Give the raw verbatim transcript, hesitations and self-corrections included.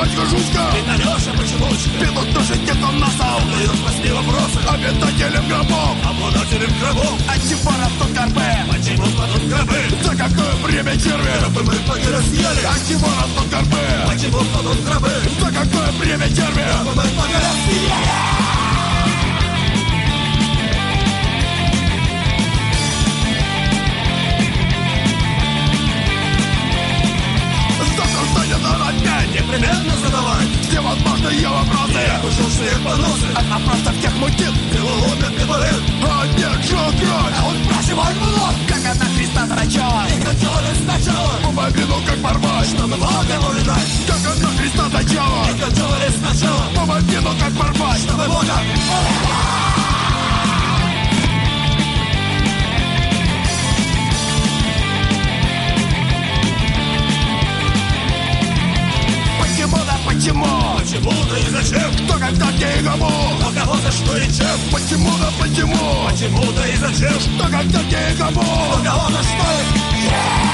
Девочка жучка, ты Алёша почемучка, бегут тоже где-то носом, задают простые вопросы обитателям гробов, обладателем гробов. а чего растут горбы? Почему падут гробы? За какое время черви? Чтобы мы погибли съели. А чего растут горбы? Почему падут гробы? За какое время черви? Чтобы мы погибли съели. Непременно задавай все возможные вопросы. Я хочу все их поносы. Она просто всех мутит. Его ломят и болит. А нет, жил кровь. А он спрашивает вновь, Как она Христа сначала. и готовили сначала. Помоги, ну как порвать. Чтобы Бога увидать. Как она Христа сначала. И готовили сначала. Помоги, ну как порвать. Чтобы Бога Почему, да почему? почему, да и зачем? Кто, когда, где и кому? У кого за что и чем? Почему, да почему? Почему, да и зачем? Кто, когда, где и кому? У кого за что и...